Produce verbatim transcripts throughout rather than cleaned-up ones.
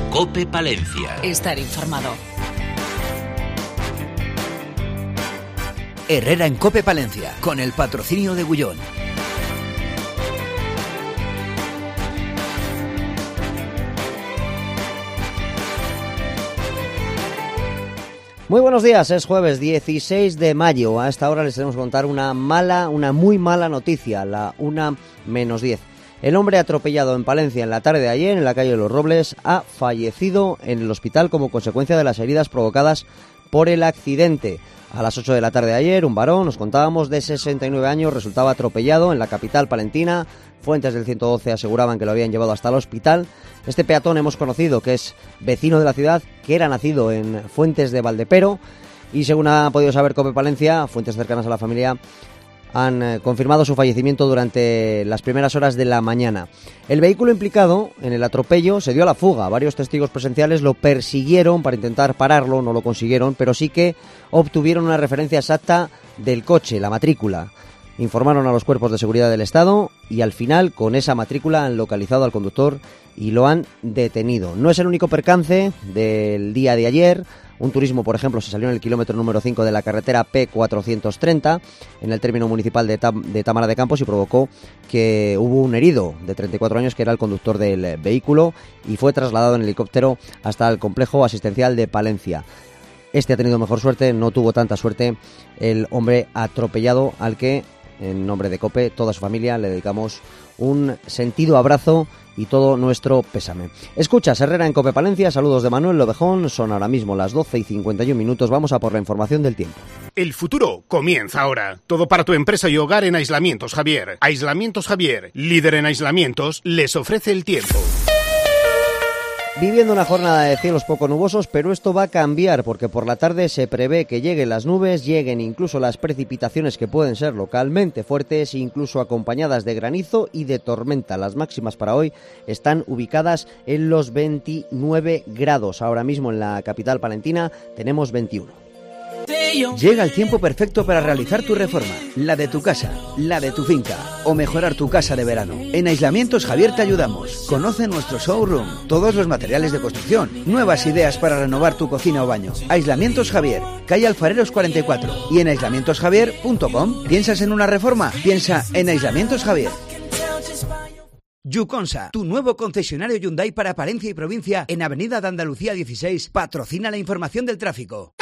COPE Palencia. Estar informado. Herrera en COPE Palencia, con el patrocinio de Gullón. Muy buenos días, es jueves dieciséis de mayo. A esta hora les tenemos que contar una mala, una muy mala noticia, la una menos diez. El hombre atropellado en Palencia en la tarde de ayer en la calle de los Robles ha fallecido en el hospital como consecuencia de las heridas provocadas por el accidente. A las ocho de la tarde de ayer, un varón, nos contábamos, de sesenta y nueve años, resultaba atropellado en la capital palentina. Fuentes del ciento doce aseguraban que lo habían llevado hasta el hospital. Este peatón hemos conocido que es vecino de la ciudad, que era nacido en Fuentes de Valdepero, y según ha podido saber COPE Palencia, fuentes cercanas a la familia han eh, confirmado su fallecimiento durante las primeras horas de la mañana. El vehículo implicado en el atropello se dio a la fuga. Varios testigos presenciales lo persiguieron para intentar pararlo, no lo consiguieron, pero sí que obtuvieron una referencia exacta del coche, la matrícula. Informaron a los cuerpos de seguridad del Estado y al final, con esa matrícula, han localizado al conductor y lo han detenido. No es el único percance del día de ayer. Un turismo, por ejemplo, se salió en el kilómetro número cinco de la carretera P cuatrocientos treinta en el término municipal de, Tam- de Támara de Campos y provocó que hubo un herido de treinta y cuatro años que era el conductor del vehículo y fue trasladado en helicóptero hasta el complejo asistencial de Palencia. Este ha tenido mejor suerte, no tuvo tanta suerte el hombre atropellado al que, en nombre de COPE, toda su familia, le dedicamos un sentido abrazo y todo nuestro pésame. Escuchas Herrera en COPE Palencia, saludos de Manuel Lobejón, son ahora mismo las doce y cincuenta y un minutos, vamos a por la información del tiempo. El futuro comienza ahora. Todo para tu empresa y hogar en Aislamientos Javier. Aislamientos Javier, líder en aislamientos, les ofrece el tiempo. Viviendo una jornada de cielos poco nubosos, pero esto va a cambiar porque por la tarde se prevé que lleguen las nubes, lleguen incluso las precipitaciones que pueden ser localmente fuertes, incluso acompañadas de granizo y de tormenta. Las máximas para hoy están ubicadas en los veintinueve grados. Ahora mismo en la capital palentina tenemos veintiuno. Llega el tiempo perfecto para realizar tu reforma, la de tu casa, la de tu finca o mejorar tu casa de verano. En Aislamientos Javier te ayudamos. Conoce nuestro showroom, todos los materiales de construcción, nuevas ideas para renovar tu cocina o baño. Aislamientos Javier, calle Alfareros cuarenta y cuatro y en aislamientos javier punto com. ¿Piensas en una reforma? Piensa en Aislamientos Javier. Yuconsa, tu nuevo concesionario Hyundai para Palencia y provincia en Avenida de Andalucía dieciséis, patrocina la información del tráfico.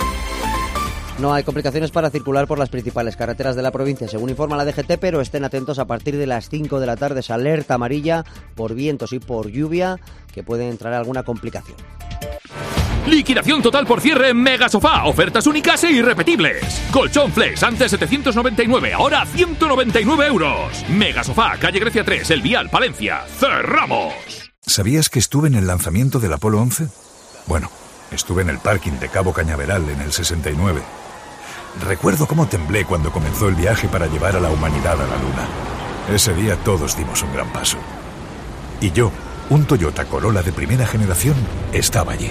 No hay complicaciones para circular por las principales carreteras de la provincia, según informa la D G T, pero estén atentos a partir de las cinco de la tarde. Es alerta amarilla por vientos y por lluvia, que puede entrar alguna complicación. Liquidación total por cierre en Mega Sofá. Ofertas únicas e irrepetibles. Colchón Flex, antes setecientos noventa y nueve, ahora ciento noventa y nueve euros. Mega Sofá, calle Grecia tres, El Vial, Palencia. ¡Cerramos! ¿Sabías que estuve en el lanzamiento del Apolo once? Bueno, estuve en el parking de Cabo Cañaveral en el sesenta y nueve. Recuerdo cómo temblé cuando comenzó el viaje para llevar a la humanidad a la Luna. Ese día todos dimos un gran paso. Y yo, un Toyota Corolla de primera generación, estaba allí.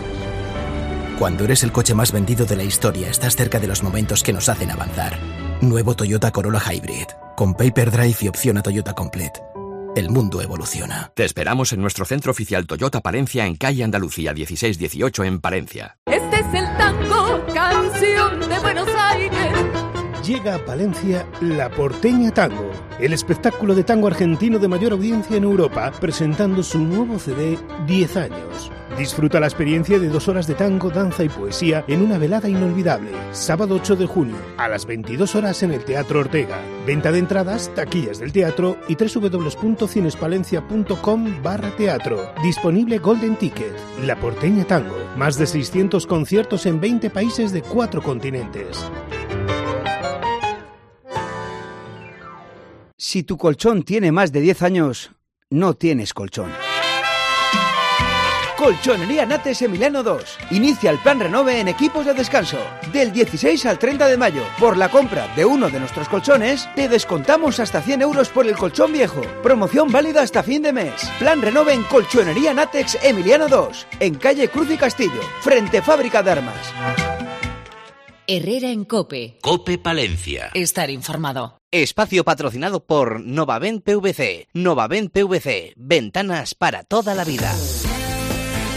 Cuando eres el coche más vendido de la historia, estás cerca de los momentos que nos hacen avanzar. Nuevo Toyota Corolla Hybrid, con Paper Drive y opción a Toyota Complete. El mundo evoluciona. Te esperamos en nuestro centro oficial Toyota Palencia en calle Andalucía dieciséis dieciocho en Palencia. Este es el tango, canción de Buenos Aires. Llega a Palencia La Porteña Tango, el espectáculo de tango argentino de mayor audiencia en Europa, presentando su nuevo C D diez años. Disfruta la experiencia de dos horas de tango, danza y poesía en una velada inolvidable. Sábado ocho de junio, a las veintidós horas en el Teatro Ortega. Venta de entradas, taquillas del teatro y doble u doble u doble u punto cinespalencia punto com barra teatro. Disponible Golden Ticket. La Porteña Tango. Más de seiscientos conciertos en veinte países de cuatro continentes. Si tu colchón tiene más de diez años, no tienes colchón. Colchonería Nates Emiliano dos. Inicia el plan Renove en equipos de descanso. Del dieciséis al treinta de mayo. Por la compra de uno de nuestros colchones, te descontamos hasta cien euros por el colchón viejo. Promoción válida hasta fin de mes. Plan Renove en Colchonería Natex Emiliano dos. En calle Cruz y Castillo, frente Fábrica de Armas. Herrera en COPE. COPE Palencia. Estar informado. Espacio patrocinado por Novavent P V C. Novavent P V C. Ventanas para toda la vida.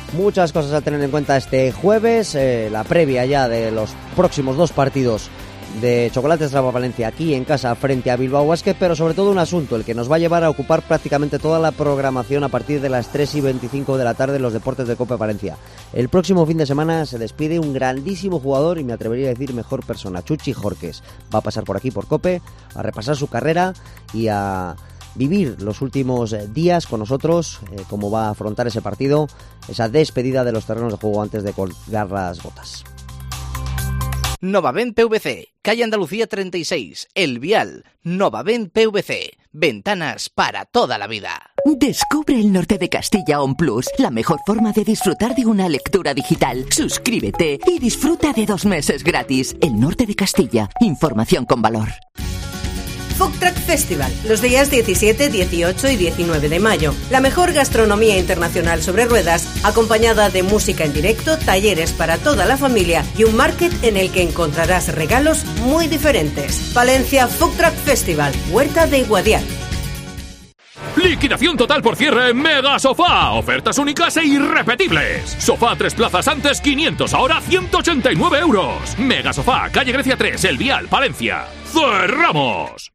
Muchas cosas a tener en cuenta este jueves, eh, la previa ya de los próximos dos partidos de Chocolates Raba Palencia aquí en casa frente a Bilbao Basket, pero sobre todo un asunto, el que nos va a llevar a ocupar prácticamente toda la programación a partir de las tres y veinticinco de la tarde en los deportes de Cope Palencia. El próximo fin de semana se despide un grandísimo jugador y me atrevería a decir mejor persona, Chuchi Jorques. Va a pasar por aquí por Cope, a repasar su carrera y a vivir los últimos días con nosotros, eh, cómo va a afrontar ese partido, esa despedida de los terrenos de juego antes de colgar las botas. Novavent P V C, calle Andalucía treinta y seis, El Vial. Novavent P V C, ventanas para toda la vida. Descubre el norte de Castilla On Plus, la mejor forma de disfrutar de una lectura digital. Suscríbete y disfruta de dos meses gratis. El norte de Castilla, información con valor. Food Truck Festival, los días diecisiete, dieciocho y diecinueve de mayo. La mejor gastronomía internacional sobre ruedas, acompañada de música en directo, talleres para toda la familia y un market en el que encontrarás regalos muy diferentes. Palencia Food Truck Festival, Huerta de Iguadián. Liquidación total por cierre en Mega Sofá. Ofertas únicas e irrepetibles. Sofá tres plazas antes quinientos, ahora ciento ochenta y nueve euros. Mega Sofá, calle Grecia tres, El Vial, Palencia. ¡Cerramos!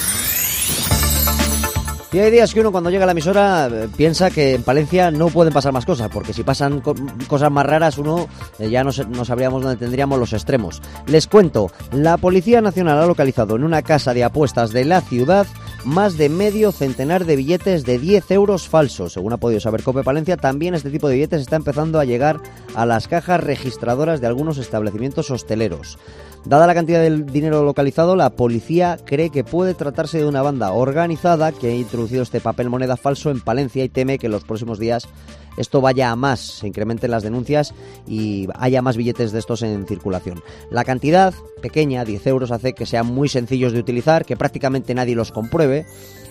Y hay días que uno cuando llega a la emisora eh, piensa que en Palencia no pueden pasar más cosas, porque si pasan co- cosas más raras uno eh, ya no, se, no sabríamos dónde tendríamos los extremos. Les cuento, la Policía Nacional ha localizado en una casa de apuestas de la ciudad más de medio centenar de billetes de diez euros falsos. Según ha podido saber Cope Palencia, también este tipo de billetes está empezando a llegar a las cajas registradoras de algunos establecimientos hosteleros. Dada la cantidad de dinero localizado, la policía cree que puede tratarse de una banda organizada que ha introducido este papel moneda falso en Palencia y teme que en los próximos días esto vaya a más, se incrementen las denuncias y haya más billetes de estos en circulación. La cantidad pequeña, diez euros, hace que sean muy sencillos de utilizar, que prácticamente nadie los compruebe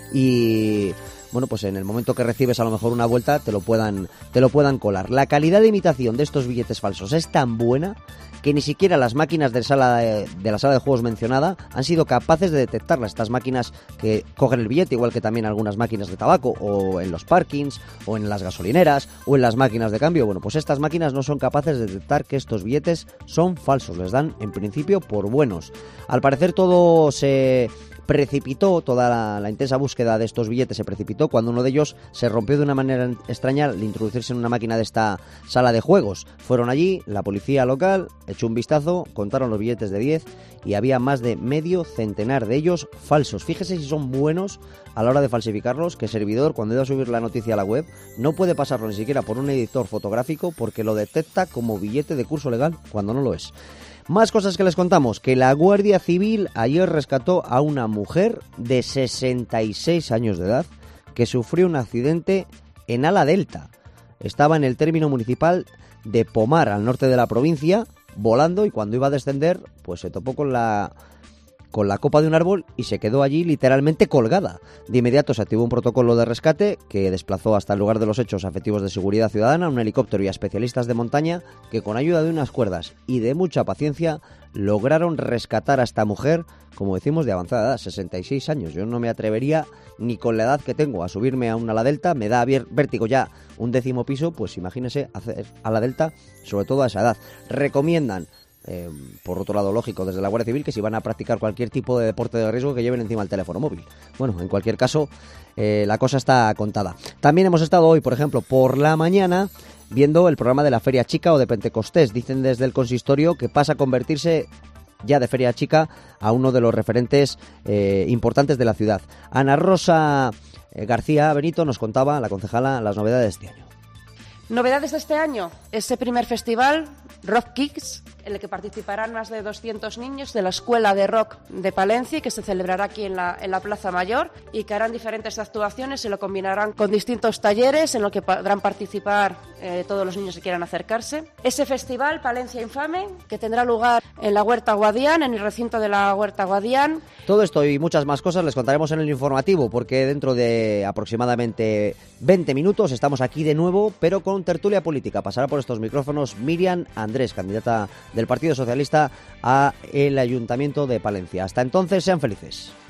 y bueno, pues en el momento que recibes a lo mejor una vuelta te lo puedan, te lo puedan colar. La calidad de imitación de estos billetes falsos es tan buena que ni siquiera las máquinas de, sala de, de la sala de juegos mencionada han sido capaces de detectarlas. Estas máquinas que cogen el billete, igual que también algunas máquinas de tabaco, o en los parkings, o en las gasolineras, o en las máquinas de cambio. Bueno, pues estas máquinas no son capaces de detectar que estos billetes son falsos. Les dan, en principio, por buenos. Al parecer todo se precipitó, toda la, la intensa búsqueda de estos billetes se precipitó cuando uno de ellos se rompió de una manera extraña al introducirse en una máquina de esta sala de juegos. Fueron allí, la policía local echó un vistazo, contaron los billetes de diez y había más de medio centenar de ellos falsos. Fíjese si son buenos a la hora de falsificarlos, que servidor, cuando iba a subir la noticia a la web, no puede pasarlo ni siquiera por un editor fotográfico porque lo detecta como billete de curso legal cuando no lo es. Más cosas que les contamos, que la Guardia Civil ayer rescató a una mujer de sesenta y seis años de edad que sufrió un accidente en Ala Delta. Estaba en el término municipal de Pomar, al norte de la provincia, volando, y cuando iba a descender, pues se topó con la con la copa de un árbol y se quedó allí literalmente colgada. De inmediato se activó un protocolo de rescate que desplazó hasta el lugar de los hechos a efectivos de seguridad ciudadana, un helicóptero y a especialistas de montaña que, con ayuda de unas cuerdas y de mucha paciencia, lograron rescatar a esta mujer, como decimos, de avanzada edad, sesenta y seis años. Yo no me atrevería, ni con la edad que tengo, a subirme a una ala delta. Me da vértigo ya un décimo piso, pues imagínese hacer ala delta, sobre todo a esa edad. Recomiendan, Eh, por otro lado, lógico, desde la Guardia Civil, que si van a practicar cualquier tipo de deporte de riesgo, que lleven encima el teléfono móvil. Bueno, en cualquier caso, eh, la cosa está contada. También hemos estado hoy, por ejemplo, por la mañana, viendo el programa de la Feria Chica o de Pentecostés. Dicen desde el consistorio que pasa a convertirse ya de Feria Chica a uno de los referentes eh, importantes de la ciudad. Ana Rosa eh, García Benito nos contaba, la concejala, las novedades de este año. Novedades de este año, ese primer festival, Rock Kicks, en el que participarán más de doscientos niños de la Escuela de Rock de Palencia, que se celebrará aquí en la, en la Plaza Mayor, y que harán diferentes actuaciones y lo combinarán con distintos talleres en los que podrán participar eh, todos los niños que quieran acercarse. Ese festival, Palencia Infame, que tendrá lugar en la Huerta Guadián, en el recinto de la Huerta Guadián. Todo esto y muchas más cosas les contaremos en el informativo, porque dentro de aproximadamente veinte minutos estamos aquí de nuevo, pero con tertulia política. Pasará por estos micrófonos Miriam Andrés, candidata del Partido Socialista a el Ayuntamiento de Palencia. Hasta entonces, sean felices.